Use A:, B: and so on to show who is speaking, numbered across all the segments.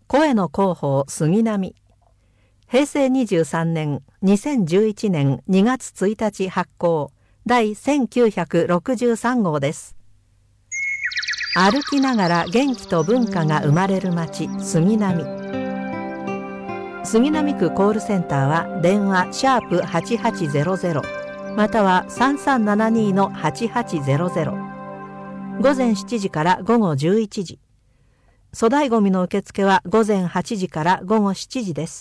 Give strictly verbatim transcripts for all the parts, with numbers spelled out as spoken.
A: 声の広報杉並。平成にじゅうさんねん、にせんじゅういちねんにがつついたち発行、第せんきゅうひゃくろくじゅうさんごうです。歩きながら元気と文化が生まれる街、杉並。杉並区コールセンターは電話シャープはちはちゼロゼロまたはさんさんななにのはちはちゼロゼロ。午前しちじから午後じゅういちじ。粗大ごみの受付は午前はちじから午後しちじです。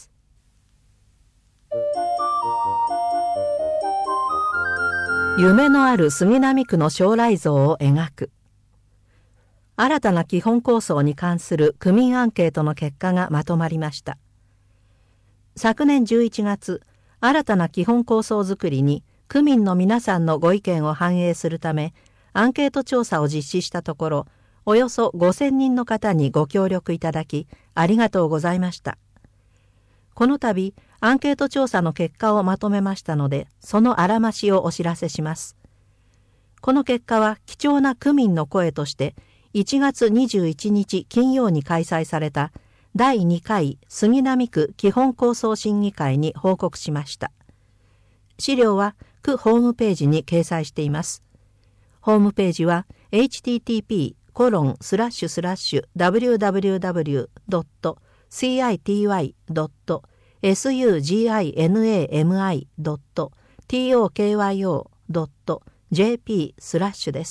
A: 夢のある杉並区の将来像を描く。新たな基本構想に関する区民アンケートの結果がまとまりました。昨年じゅういちがつ、新たな基本構想づくりに区民の皆さんのご意見を反映するため、アンケート調査を実施したところ、およそごせんにんの方にご協力いただき、ありがとうございました。この度、アンケート調査の結果をまとめましたので、そのあらましをお知らせします。この結果は貴重な区民の声として、いちがつにじゅういちにち金曜に開催されただいにかい杉並区基本構想審議会に報告しました。資料は区ホームページに掲載しています。ホームページは エイチティーティーピーコロンスラッシュスラッシュダブリューダブリューダブリュードットシーアイティーワイドットエスユージーアイエヌエーエムアイドットトーキョードットジェーピースラッシュです。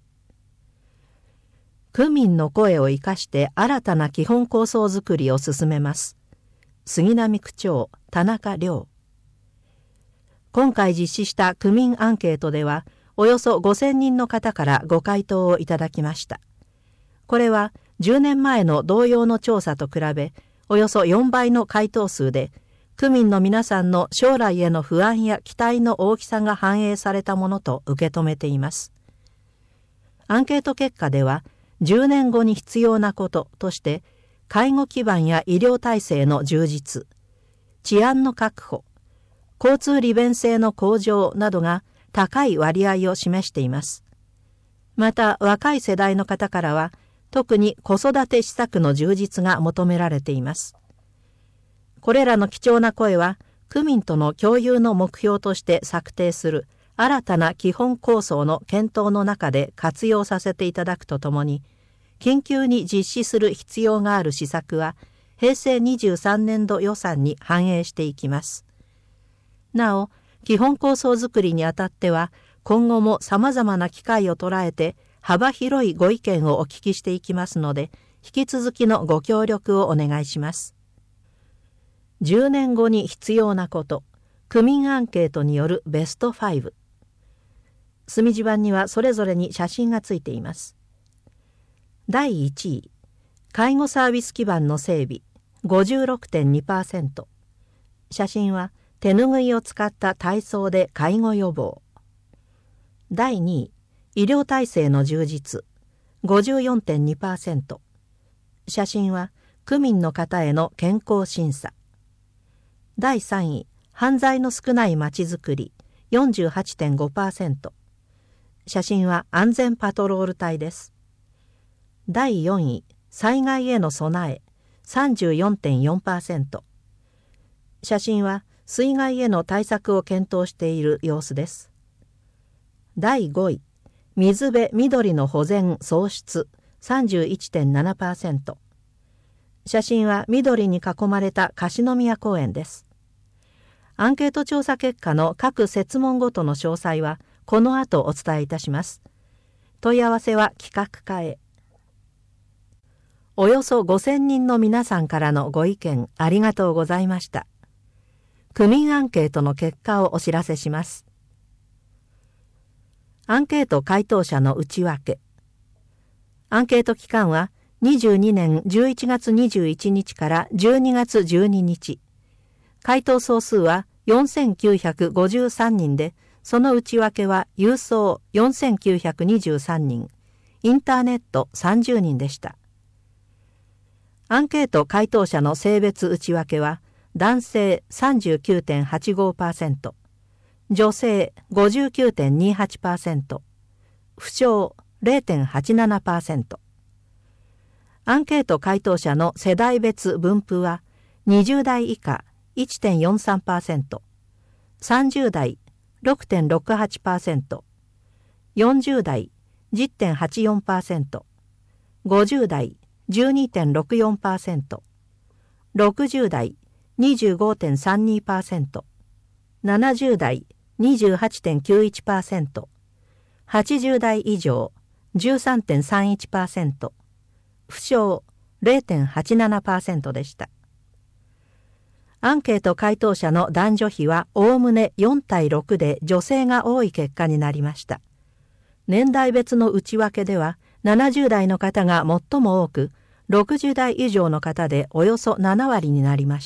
A: 区民の声を生かして新たな基本構想づくりを進めます。杉並区長田中良。今回実施した区民アンケートでは、およそごせんにんの方からご回答をいただきました。これはじゅうねんまえの同様の調査と比べ、およそよんばいの回答数で、区民の皆さんの将来への不安や期待の大きさが反映されたものと受け止めています。アンケート結果では、じゅうねんごに必要なこととして、介護基盤や医療体制の充実、治安の確保、交通利便性の向上などが高い割合を示しています。また、若い世代の方からは、特に子育て施策の充実が求められています。これらの貴重な声は、区民との共有の目標として策定する新たな基本構想の検討の中で活用させていただくとともに、緊急に実施する必要がある施策は、平成にじゅうさんねんど予算に反映していきます。なお、基本構想づくりにあたっては、今後も様々な機会を捉えて、幅広いご意見をお聞きしていきますので、引き続きのご協力をお願いします。じゅうねんごに必要なこと、区民アンケートによるベストご。墨地版にはそれぞれに写真がついています。だいいちい、介護サービス基盤の整備 ごじゅうろくてんにパーセント。写真は手ぬぐいを使った体操で介護予防。だいにい、医療体制の充実 ごじゅうよんてんにパーセント。写真は区民の方への健康審査。だいさんい、犯罪の少ないまちづくり よんじゅうはちてんごパーセント。写真は安全パトロール隊です。だいよんい、災害への備え さんじゅうよんてんよんパーセント。写真は水害への対策を検討している様子です。だいごい、水辺緑の保全創出 さんじゅういちてんななパーセント。写真は緑に囲まれた樫宮公園です。アンケート調査結果の各設問ごとの詳細はこの後お伝えいたします。問い合わせは企画課へ。およそごせんにんの皆さんからのご意見ありがとうございました。区民アンケートの結果をお知らせします。アンケート回答者の内訳。アンケート期間はにじゅうにねんじゅういちがつにじゅういちにちからじゅうにがつじゅうににち。回答総数はよんせんきゅうひゃくごじゅうさんにんで、その内訳は郵送よんせんきゅうひゃくにじゅうさんにん、インターネットさんじゅうにんでした。アンケート回答者の性別内訳は、男性 さんじゅうきゅうてんはちごパーセント、女性 ごじゅうきゅうてんにはちパーセント、不詳 れいてんはちななパーセント。 アンケート回答者の世代別分布はにじゅう代以下 いってんよんさんパーセント、さんじゅう代 ろくてんろくはちパーセント、よんじゅう代 じゅってんはちよんパーセント、ごじゅう代 じゅうにてんろくよんパーセント、ろくじゅう代 にじゅうごてんさんにパーセント、ななじゅう代 にじゅうはちてんきゅういちパーセント、はちじゅう代以上 じゅうさんてんさんいちパーセント、不詳 れいてんはちななパーセント でした。アンケート回答者の男女比はおおむねよん対ろくで女性が多い結果になりました。年代別の内訳ではななじゅう代の方が最も多く、ろくじゅう代以上の方でおよそなな割になりました。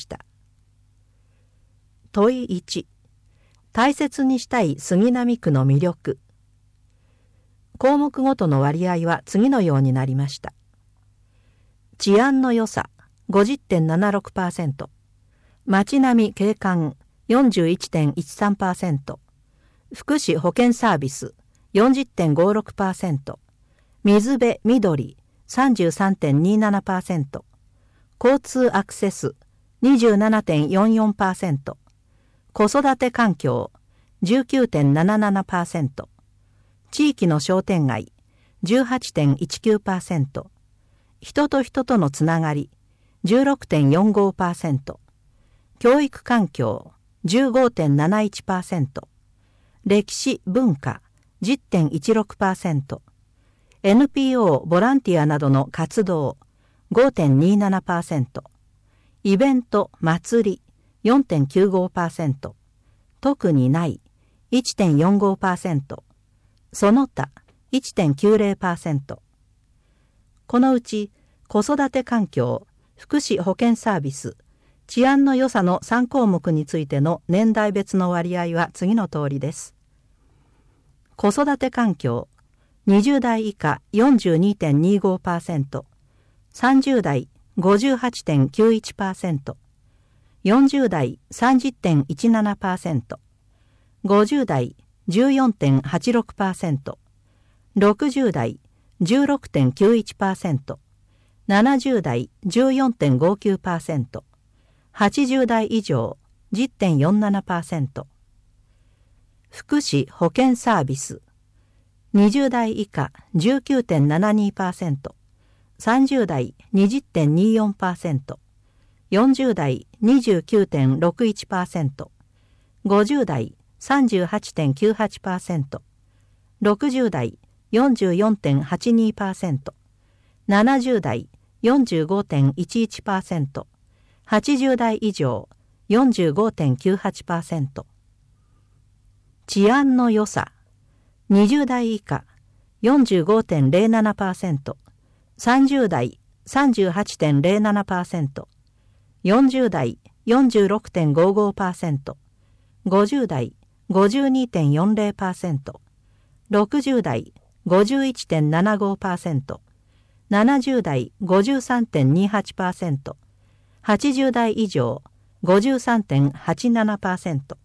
A: 問いいち、大切にしたい杉並区の魅力。項目ごとの割合は次のようになりました。治安の良さ ごじゅってんななろくパーセント、街並み景観 よんじゅういちてんいちさんパーセント、福祉保健サービス よんじゅってんごろくパーセント、水辺緑 さんじゅうさんてんにじゅうななパーセント、交通アクセス にじゅうななてんよんよんパーセント、子育て環境 じゅうきゅうてんななななパーセント、地域の商店街 じゅうはちてんいちきゅうパーセント、人と人とのつながり じゅうろくてんよんごパーセント、教育環境 じゅうごてんなないちパーセント、歴史文化 じゅってんいちろくパーセント、エヌピーオー ボランティアなどの活動 ごてんにじゅうななパーセント、イベント祭り よんてんきゅうごパーセント、特にない いってんよんごパーセント、その他 いってんきゅうぜろパーセント。このうち子育て環境、福祉保健サービス、治安の良さのさん項目についての年代別の割合は次の通りです。子育て環境、にじゅう代以下 よんじゅうにてんにじゅうごパーセント、さんじゅう代 ごじゅうはちてんきゅういちパーセント、よんじゅう代 さんじゅってんいちななパーセント、ごじゅう代 じゅうよんてんはちろくパーセント、ろくじゅう代 じゅうろくてんきゅういちパーセント、ななじゅう代 じゅうよんてんごきゅうパーセント、はちじゅう代以上 じゅってんよんななパーセント、福祉保健サービス、にじゅう代以下 じゅうきゅうてんななにパーセント、さんじゅう代 にじゅってんにじゅうよんパーセント、よんじゅう代 にじゅうきゅうてんろくいちパーセント、ごじゅう代 さんじゅうはちてんきゅうはちパーセント、ろくじゅう代 よんじゅうよんてんはちにパーセント、ななじゅう代 よんじゅうごてんいちいちパーセント、はちじゅう代以上 よんじゅうごてんきゅうはちパーセント。治安の良さ、にじゅう代以下 よんじゅうごてんぜろななパーセント、さんじゅう代 さんじゅうはちてんぜろななパーセント、よんじゅう代 よんじゅうろくてんごごパーセント、ごじゅう代 ごじゅうにてんよんぜろパーセント、ろくじゅう代 ごじゅういちてんななごパーセント、ななじゅう代 ごじゅうさんてんにじゅうはちパーセント、はちじゅう代以上 ごじゅうさんてんはちななパーセント。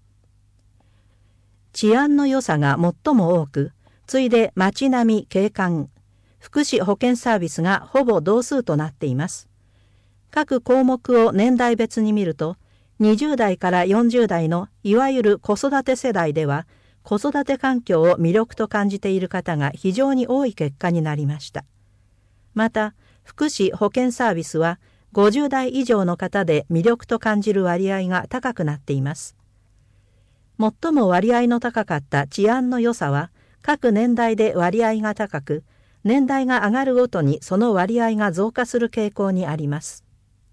A: 治安の良さが最も多く、次いで街並み景観、福祉保健サービスがほぼ同数となっています。各項目を年代別に見ると、にじゅう代からよんじゅう代のいわゆる子育て世代では、子育て環境を魅力と感じている方が非常に多い結果になりました。また、福祉保健サービスはごじゅう代以上の方で魅力と感じる割合が高くなっています。最も割合の高かった治安の良さは、各年代で割合が高く、年代が上がるごとにその割合が増加する傾向にあります。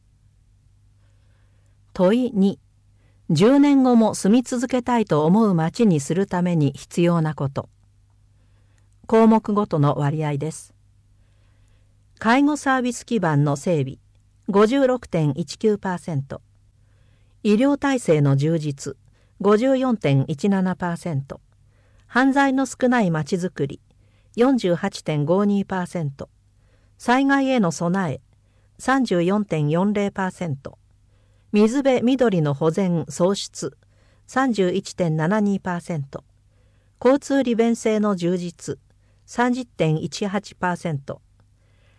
A: 問いに、じゅうねんごも住み続けたいと思う町にするために必要なこと。項目ごとの割合です。介護サービス基盤の整備 ごじゅうろくてんいちきゅうパーセント、医療体制の充実 ごじゅうよんてんいちななパーセント、犯罪の少ないまちづくり よんじゅうはちてんごにパーセント、災害への備え さんじゅうよんてんよんぜろパーセント、水辺緑の保全創出 さんじゅういちてんななにパーセント、交通利便性の充実 さんじゅってんいちはちパーセント、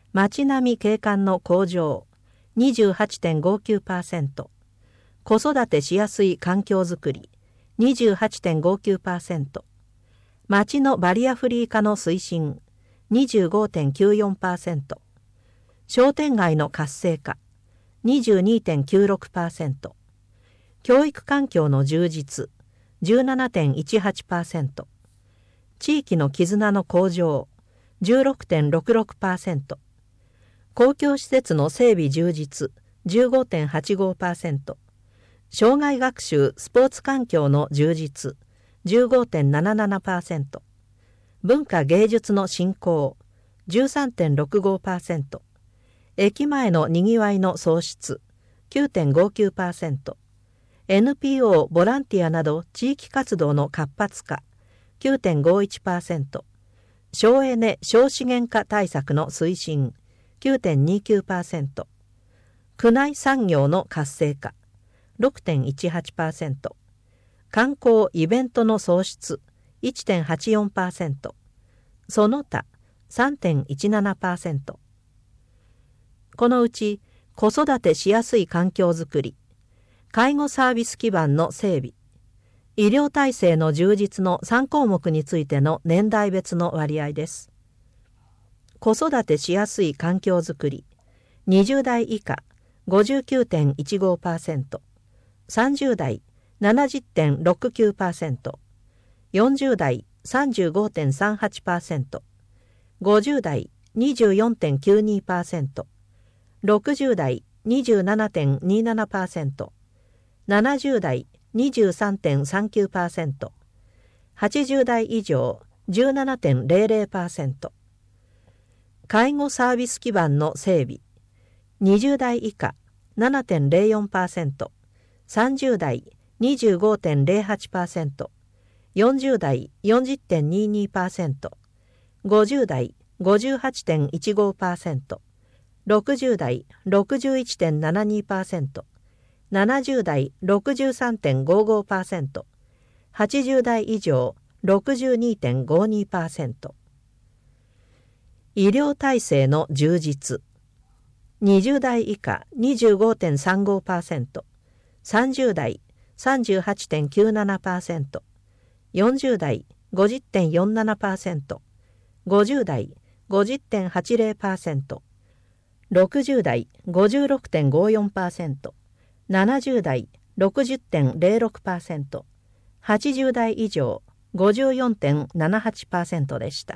A: 街並み景観の向上 にじゅうはちてんごきゅうパーセント、子育てしやすい環境づくり にじゅうはちてんごきゅうパーセント、街のバリアフリー化の推進 にじゅうごてんきゅうよんパーセント、商店街の活性化 にじゅうにてんきゅうろくパーセント、教育環境の充実 じゅうななてんいちはちパーセント、地域の絆の向上 じゅうろくてんろくろくパーセント、公共施設の整備充実 じゅうごてんはちごパーセント、生涯学習スポーツ環境の充実 じゅうごてんななななパーセント、文化芸術の振興 じゅうさんてんろくごパーセント、駅前のにぎわいの創出 きゅうてんごきゅうパーセント、エヌピーオー ボランティアなど地域活動の活発化 きゅうてんごいちパーセント、省エネ省資源化対策の推進 きゅうてんにきゅうパーセント、区内産業の活性化 ろくてんいちはちパーセント、観光イベントの創出 いちてんはちよんパーセント、その他 さんてんいちななパーセント。このうち子育てしやすい環境づくり、介護サービス基盤の整備、医療体制の充実のさん項目についての年代別の割合です。子育てしやすい環境づくり、にじゅう代以下 ごじゅうきゅうてんいちごパーセント、さんじゅう代 ななじゅうてんろくきゅうパーセント、よんじゅう代 さんじゅうごてんさんはちパーセント、ごじゅう代 にじゅうよんてんきゅうにパーセント、ろくじゅう代 にじゅうななてんにななパーセント、ななじゅう代 にじゅうさんてんさんきゅうパーセント、はちじゅう代以上 じゅうななてんゼロゼロパーセント、介護サービス基盤の整備、にじゅう代以下 ななてんゼロよんパーセント、さんじゅう代 にじゅうごてんゼロはちパーセント、よんじゅう代 よんじゅうてんにじゅうにパーセント、ごじゅう代 ごじゅうはちてんいちごパーセント、ろくじゅう代 ろくじゅういちてんななにパーセント、ななじゅう代 ろくじゅうさんてんごごパーセント、はちじゅう代以上 ろくじゅうにてんごにパーセント。医療体制の充実、にじゅう代以下 にじゅうごてんさんごパーセント、さんじゅう代 さんじゅうはちてんきゅうななパーセント、よんじゅう代 ごじゅうてんよんななパーセント、ごじゅう代 ごじゅうてんはちゼロパーセント、ろくじゅう代 ごじゅうろくてんごよんパーセント、ななじゅう代 ろくじゅうてんゼロろくパーセント、はちじゅう代以上 ごじゅうよんてんななはちパーセント でした。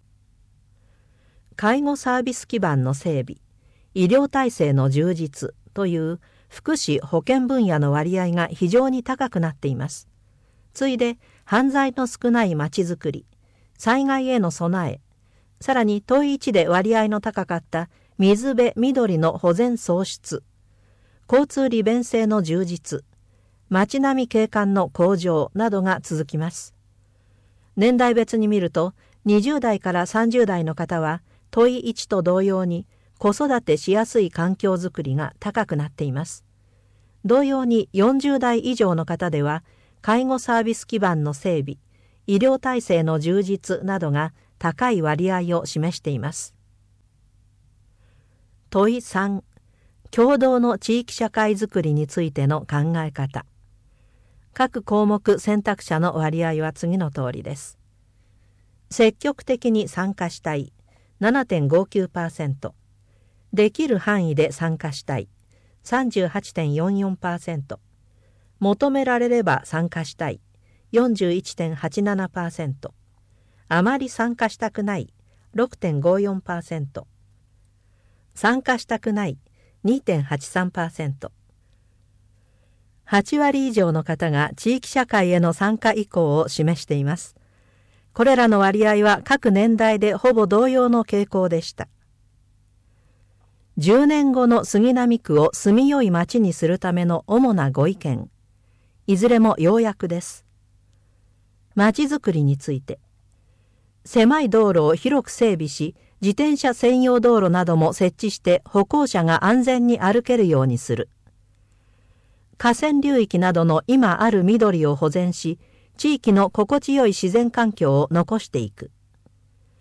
A: 介護サービス基盤の整備、医療体制の充実という福祉保健分野の割合が非常に高くなっています。次いで犯罪の少ないまちづくり、災害への備え、さらに問いいちで割合の高かった水辺緑の保全創出、交通利便性の充実、街並み景観の向上などが続きます。年代別に見ると、にじゅう代からさんじゅう代の方は問いいちと同様に子育てしやすい環境づくりが高くなっています。同様によんじゅう代以上の方では、介護サービス基盤の整備、医療体制の充実などが高い割合を示しています。問いさん、共同の地域社会づくりについての考え方。各項目選択者の割合は次の通りです。積極的に参加したい ななてんごきゅうパーセント、できる範囲で参加したい さんじゅうはちてんよんよんパーセント、求められれば参加したい よんじゅういちてんはちななパーセント、あまり参加したくない ろくてんごよんパーセント、参加したくない にてんはちさんパーセント、はち割以上の方が地域社会への参加意向を示しています。これらの割合は各年代でほぼ同様の傾向でした。じゅうねんごの杉並区を住みよい町にするための主なご意見。いずれも要約です。町づくりについて。狭い道路を広く整備し、自転車専用道路なども設置して歩行者が安全に歩けるようにする。河川流域などの今ある緑を保全し、地域の心地よい自然環境を残していく。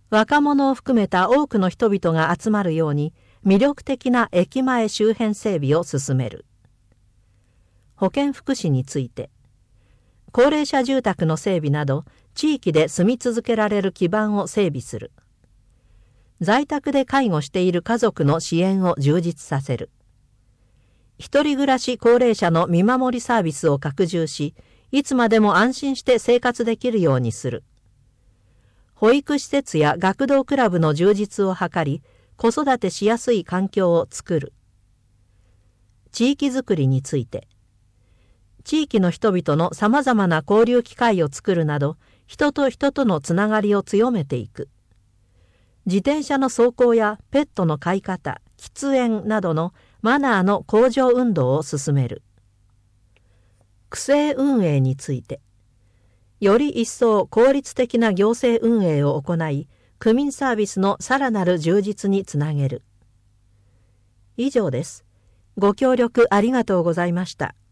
A: 若者を含めた多くの人々が集まるように魅力的な駅前周辺整備を進める。保健福祉について、高齢者住宅の整備など地域で住み続けられる基盤を整備する。在宅で介護している家族の支援を充実させる。一人暮らし高齢者の見守りサービスを拡充し、いつまでも安心して生活できるようにする。保育施設や学童クラブの充実を図り、子育てしやすい環境を作る。地域づくりについて、地域の人々のさまざまな交流機会を作るなど、人と人とのつながりを強めていく。自転車の走行やペットの飼い方、喫煙などのマナーの向上運動を進める。区政運営について、より一層効率的な行政運営を行い、区民サービスのさらなる充実につなげる。以上です。ご協力ありがとうございました。